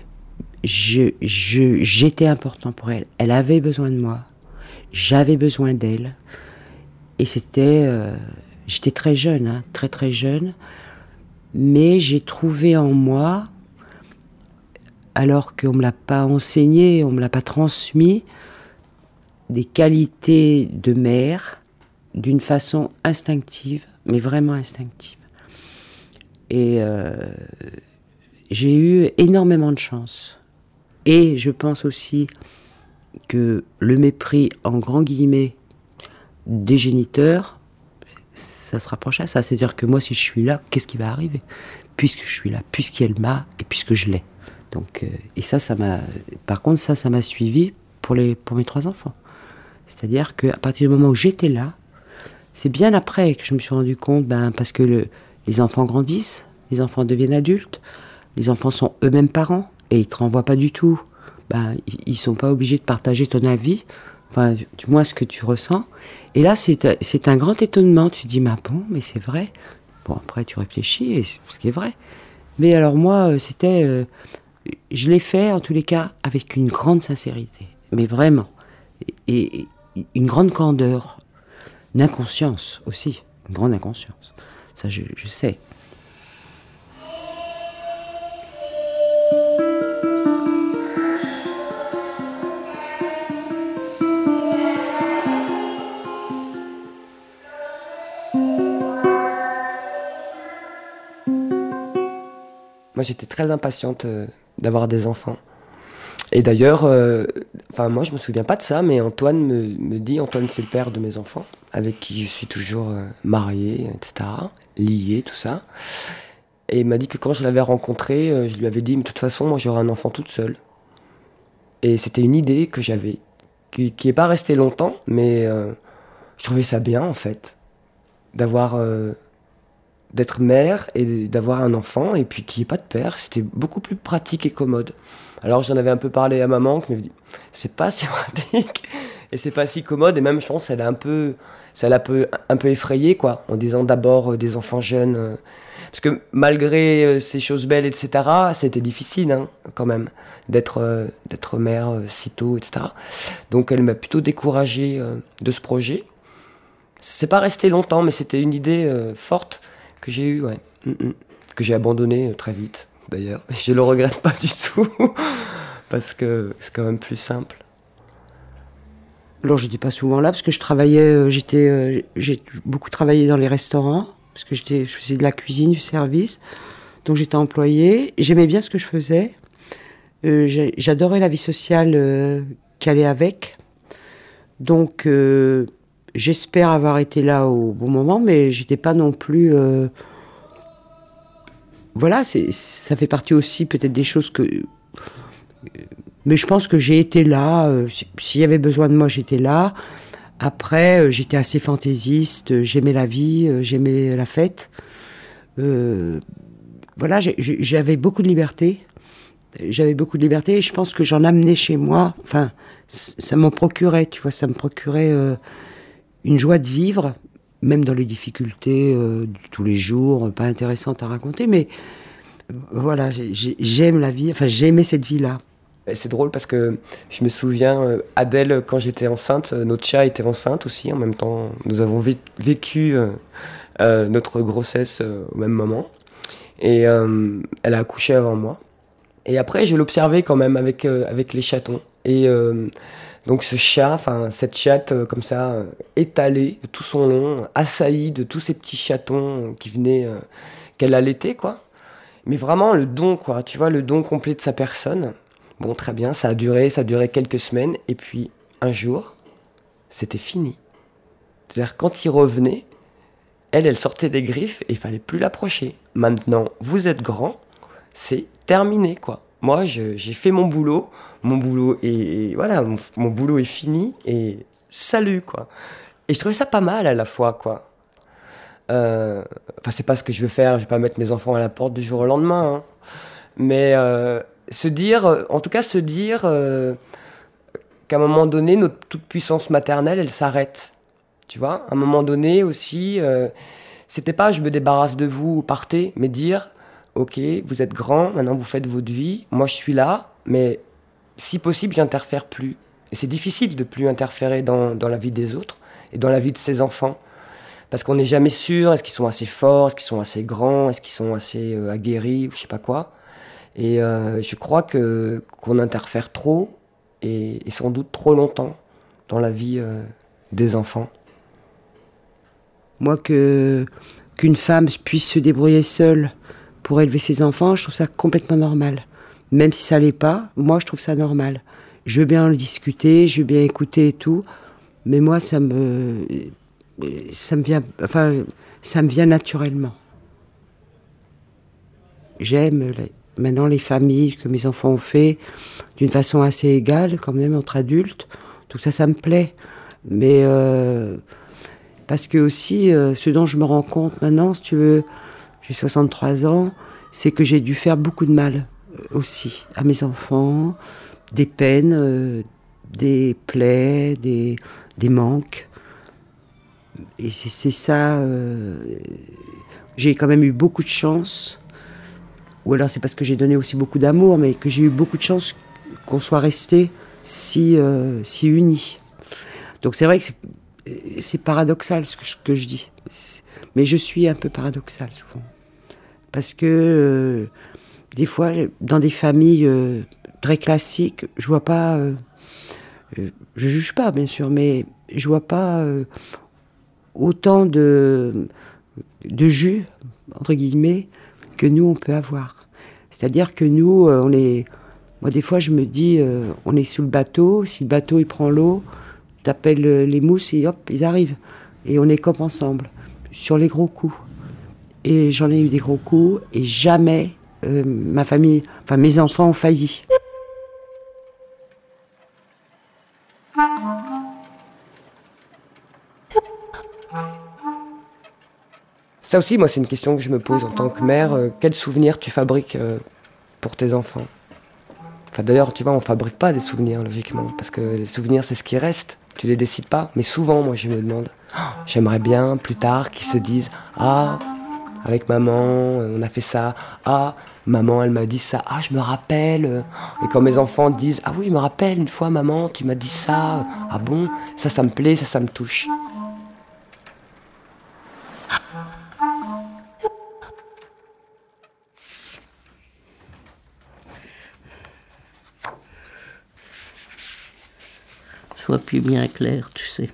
J'étais important pour elle. Elle avait besoin de moi. J'avais besoin d'elle. Et j'étais très jeune, hein, très très jeune. Mais j'ai trouvé en moi, alors qu'on me l'a pas enseigné, on me l'a pas transmis, des qualités de mère d'une façon instinctive, mais vraiment instinctive. Et j'ai eu énormément de chance. Et je pense aussi que le mépris, en grands guillemets, des géniteurs, ça se rapproche à ça. C'est-à-dire que moi, si je suis là, qu'est-ce qui va arriver ? Puisque je suis là, puisqu'elle m'a, et puisque je l'ai. Donc, et ça m'a... Par contre, ça m'a suivi pour mes 3 enfants. C'est-à-dire qu'à partir du moment où j'étais là, c'est bien après que je me suis rendu compte, parce que les enfants grandissent, les enfants deviennent adultes, les enfants sont eux-mêmes parents, et ils ne te renvoient pas du tout. Ils ne sont pas obligés de partager ton avis, du moins ce que tu ressens. Et là, c'est un grand étonnement. Tu te dis, bon, mais c'est vrai. Bon, après, tu réfléchis, et c'est ce qui est vrai. Mais alors moi, je l'ai fait, en tous les cas, avec une grande sincérité. Mais vraiment. Et une grande candeur. Une inconscience aussi. Une grande inconscience. Ça, je sais. Moi, j'étais très impatiente d'avoir des enfants. Et d'ailleurs, moi, je me souviens pas de ça, mais Antoine me dit, Antoine, c'est le père de mes enfants, avec qui je suis toujours mariée, etc., liée, tout ça. Et il m'a dit que quand je l'avais rencontré, je lui avais dit, mais de toute façon, moi, j'aurai un enfant toute seule. Et c'était une idée que j'avais, qui n'est pas restée longtemps, mais je trouvais ça bien, en fait, d'être mère et d'avoir un enfant, et puis qu'il n'y ait pas de père. C'était beaucoup plus pratique et commode. Alors j'en avais un peu parlé à maman, qui m'avait dit, c'est pas si pratique, et c'est pas si commode, et même je pense ça l'a un peu effrayée, quoi, en disant d'abord des enfants jeunes. Parce que malgré ces choses belles, etc., c'était difficile, hein, quand même, d'être mère si tôt, etc. Donc elle m'a plutôt découragé de ce projet. C'est pas resté longtemps, mais c'était une idée forte que j'ai eue, ouais. Que j'ai abandonnée très vite, d'ailleurs. Je le regrette pas du tout, parce que c'est quand même plus simple. Alors j'étais pas souvent là, parce que je travaillais, j'ai beaucoup travaillé dans les restaurants, parce que je faisais de la cuisine, du service, donc j'étais employée, j'aimais bien ce que je faisais, j'adorais la vie sociale qui allait avec, donc j'espère avoir été là au bon moment, mais j'étais pas non plus... Voilà, ça fait partie aussi peut-être des choses que... Mais je pense que j'ai été là, s'il y avait besoin de moi, j'étais là. Après, j'étais assez fantaisiste, j'aimais la vie, j'aimais la fête. Voilà, j'avais beaucoup de liberté. J'avais beaucoup de liberté et je pense que j'en amenais chez moi. Enfin, ça m'en procurait, tu vois, ça me procurait une joie de vivre, même dans les difficultés de tous les jours, pas intéressantes à raconter, mais voilà, j'aime la vie, enfin j'aimais cette vie-là. Et c'est drôle parce que je me souviens, Adèle, quand j'étais enceinte, notre chat était enceinte aussi, en même temps, nous avons vécu notre grossesse au même moment, et elle a accouché avant moi. Et après, je l'observais quand même avec les chatons. Et donc ce chat, enfin cette chatte comme ça, étalée de tout son long, assaillie de tous ces petits chatons qui venaient, qu'elle allaitait, quoi. Mais vraiment le don, quoi, tu vois, le don complet de sa personne. Bon, très bien, ça a duré quelques semaines, et puis un jour, c'était fini. C'est-à-dire, quand il revenait, elle sortait des griffes, et il fallait plus l'approcher. Maintenant, vous êtes grand, c'est terminé, quoi. Moi, j'ai fait mon boulot est voilà, mon boulot est fini, et salut, quoi. Et je trouvais ça pas mal à la fois, quoi. Enfin, c'est pas ce que je veux faire, je vais pas mettre mes enfants à la porte du jour au lendemain, hein. Mais se dire qu'à un moment donné, notre toute-puissance maternelle, elle s'arrête. Tu vois, à un moment donné aussi, c'était pas je me débarrasse de vous, partez, mais dire, ok, vous êtes grand, maintenant vous faites votre vie, moi je suis là, mais si possible, j'interfère plus. Et c'est difficile de plus interférer dans la vie des autres et dans la vie de ses enfants. Parce qu'on n'est jamais sûr, est-ce qu'ils sont assez forts, est-ce qu'ils sont assez grands, est-ce qu'ils sont assez aguerris, ou je sais pas quoi. Et je crois qu'on interfère trop, et sans doute trop longtemps, dans la vie des enfants. Moi, qu'une femme puisse se débrouiller seule pour élever ses enfants, je trouve ça complètement normal. Même si ça l'est pas, moi je trouve ça normal. Je veux bien le discuter, je veux bien écouter et tout, mais moi ça me vient naturellement. J'aime maintenant les familles que mes enfants ont fait d'une façon assez égale quand même entre adultes, donc ça me plaît. Mais parce que aussi ce dont je me rends compte maintenant, si tu veux, j'ai 63 ans, c'est que j'ai dû faire beaucoup de mal aussi à mes enfants, des peines, des plaies, des manques. Et c'est ça. J'ai quand même eu beaucoup de chance, ou alors c'est parce que j'ai donné aussi beaucoup d'amour, mais que j'ai eu beaucoup de chance qu'on soit restés si unis. Donc c'est vrai que c'est paradoxal ce que je dis, mais je suis un peu paradoxale souvent, parce que des fois dans des familles très classiques, je vois pas, je juge pas bien sûr, mais je vois pas autant de jus entre guillemets que nous on peut avoir. C'est-à-dire que nous, moi des fois je me dis, on est sous le bateau, si le bateau il prend l'eau, t'appelles les mousses et hop, ils arrivent. Et on est comme ensemble, sur les gros coups. Et j'en ai eu des gros coups, et jamais ma famille, enfin mes enfants ont failli. Ça aussi, moi, c'est une question que je me pose en tant que mère. Quels souvenirs tu fabriques pour tes enfants? Enfin, d'ailleurs, tu vois, on fabrique pas des souvenirs, logiquement, parce que les souvenirs, c'est ce qui reste. Tu les décides pas. Mais souvent, moi, je me demande, j'aimerais bien, plus tard, qu'ils se disent, ah, avec maman, on a fait ça. Ah, maman, elle m'a dit ça. Ah, je me rappelle. Et quand mes enfants disent, ah oui, je me rappelle, une fois, maman, tu m'as dit ça. Ah bon, ça me plaît, ça me touche. Soit plus bien clair, tu sais.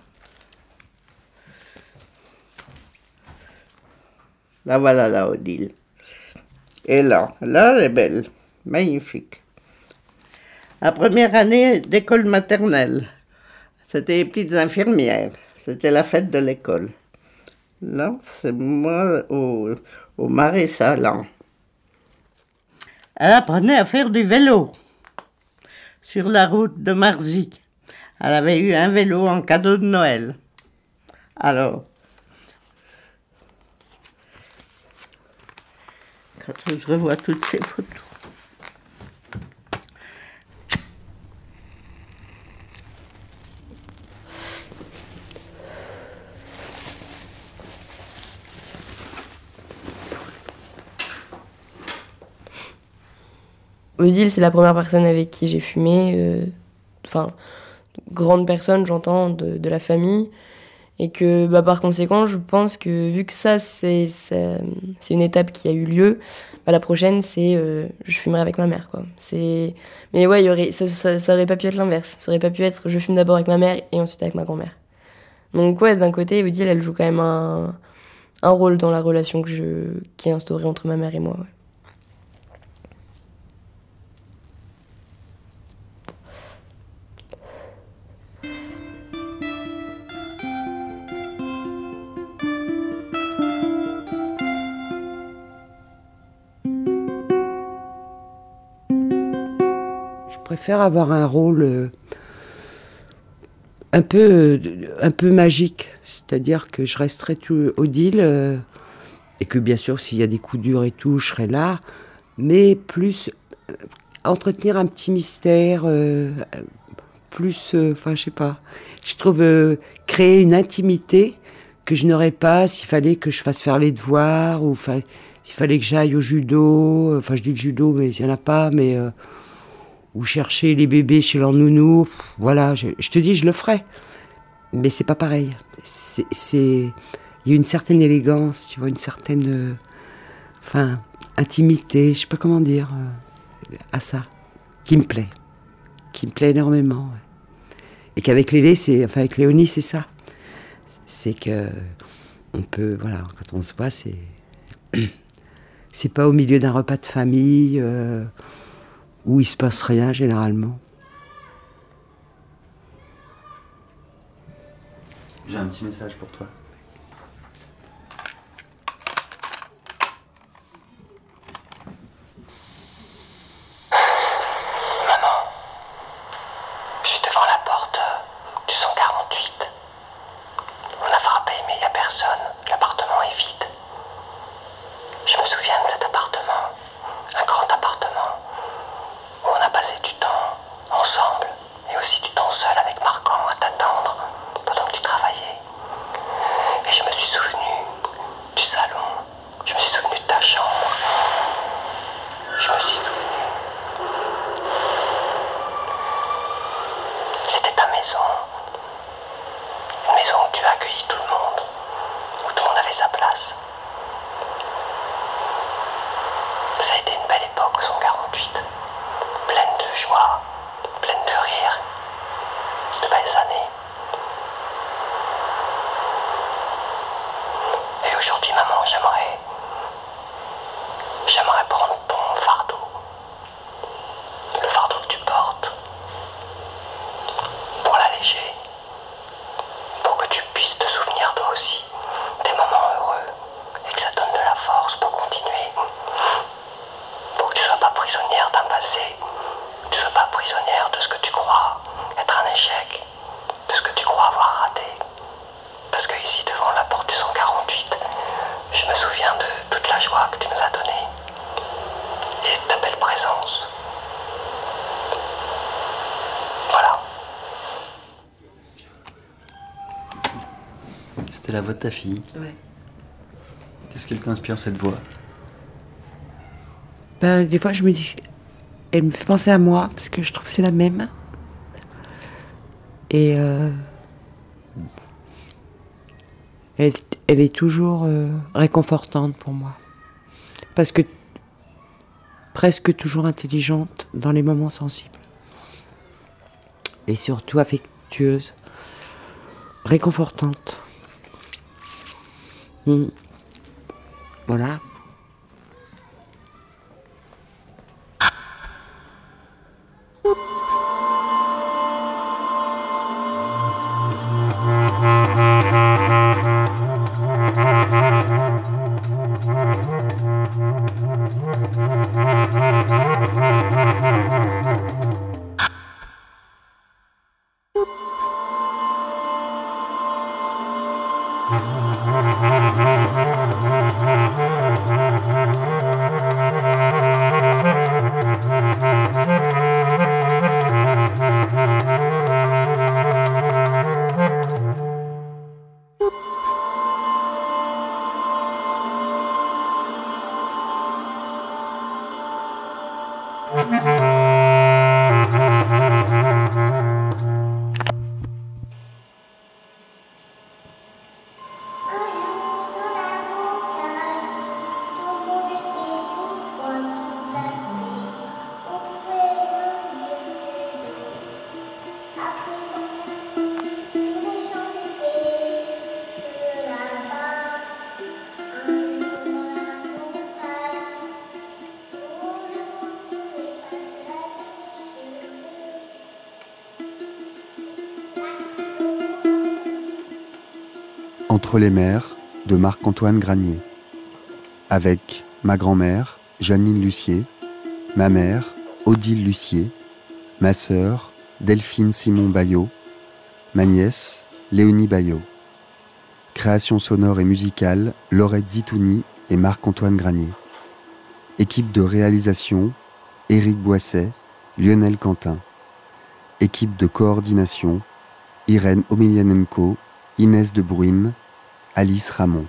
Là, voilà la Odile. Et là, elle est belle, magnifique. La première année d'école maternelle, c'était les petites infirmières, c'était la fête de l'école. Là, c'est moi au Marais Salan. Elle apprenait à faire du vélo sur la route de Marzy. Elle avait eu un vélo en cadeau de Noël. Alors, quand je revois toutes ces photos. Odile, c'est la première personne avec qui j'ai fumé. Enfin, grande personne, j'entends, de la famille. Et que, par conséquent, je pense que vu que ça, c'est une étape qui a eu lieu, la prochaine, c'est je fumerai avec ma mère, quoi. Mais ouais, ça aurait pas pu être l'inverse. Ça aurait pas pu être je fume d'abord avec ma mère et ensuite avec ma grand-mère. Donc ouais, d'un côté, Odile, elle joue quand même un rôle dans la relation qui est instaurée entre ma mère et moi, ouais. Je préfère avoir un rôle un peu magique, c'est-à-dire que je resterai tout Odile, et que bien sûr s'il y a des coups durs et tout, je serai là, mais plus entretenir un petit mystère, plus, enfin je sais pas, je trouve créer une intimité que je n'aurais pas s'il fallait que je fasse faire les devoirs, ou s'il fallait que j'aille au judo, enfin je dis le judo mais il n'y en a pas, mais... ou chercher les bébés chez leur nounou, voilà, je te dis, je le ferai. Mais c'est pas pareil. Il y a une certaine élégance, tu vois, une certaine intimité, je sais pas comment dire, à ça, qui me plaît énormément. Ouais. Et qu'avec avec Léonie, c'est ça. C'est que on peut, voilà, quand on se voit, c'est pas au milieu d'un repas de famille, où il se passe rien généralement. J'ai un petit message pour toi. Maman, je suis devant la porte du 148. On a frappé mais il n'y a personne. L'appartement est vide. Je me souviens de cet appartement, un grand appartement, où on a passé du temps ensemble et aussi du temps seul avec Marcan à t'attendre pendant que tu travaillais. Et je me suis souvenu du salon, je me suis souvenu de ta chambre, je me suis souvenu. C'était ta maison, une maison où tu as accueilli tout le monde, où tout le monde avait sa place. Ça a été une belle époque au 148, pleine de joie, pleine de rire, de belles années. Et aujourd'hui, maman, j'aimerais prendre ton fardeau prisonnière d'un passé. Tu ne sois pas prisonnière de ce que tu crois être un échec, de ce que tu crois avoir raté. Parce que ici, devant la porte du 148, je me souviens de toute la joie que tu nous as donnée et de ta belle présence. Voilà. C'était la voix de ta fille. Ouais. Qu'est-ce qu'elle t'inspire, cette voix? Des fois, je me dis, elle me fait penser à moi, parce que je trouve que c'est la même. Et elle est toujours réconfortante pour moi. Parce que presque toujours intelligente dans les moments sensibles. Et surtout affectueuse, réconfortante. Voilà. Entre les mers de Marc-Antoine Granier, avec ma grand-mère, Jeannine Lucier, ma mère, Odile Lucier, ma sœur, Delphine Simon Bayot, ma nièce, Léonie Bayot. Création sonore et musicale, Laurette Zitouni et Marc-Antoine Granier. Équipe de réalisation, Éric Boisset, Lionel Quentin. Équipe de coordination, Irène Omelianenko, Inès de Bruyne, Alice Ramon.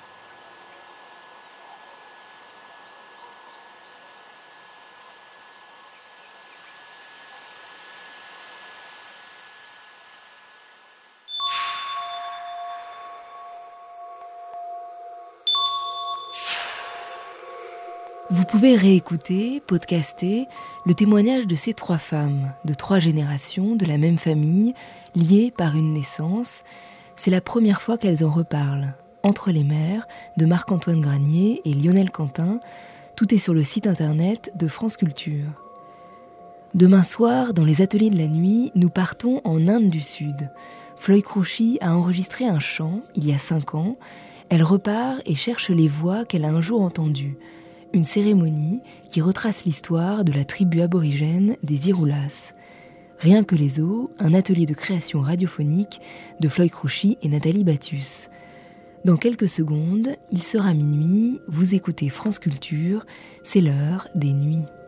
Vous pouvez réécouter, podcaster le témoignage de ces 3 femmes, de 3 générations, de la même famille, liées par une naissance. C'est la première fois qu'elles en reparlent. Entre les mers, de Marc-Antoine Granier et Lionel Quentin, tout est sur le site internet de France Culture. Demain soir, dans les ateliers de la nuit, nous partons en Inde du Sud. Floy Crouchy a enregistré un chant, il y a 5 ans. Elle repart et cherche les voix qu'elle a un jour entendues. Une cérémonie qui retrace l'histoire de la tribu aborigène des Iroulas. Rien que les os, un atelier de création radiophonique de Floy Crouchy et Nathalie Battus. Dans quelques secondes, il sera minuit, vous écoutez France Culture, c'est l'heure des nuits.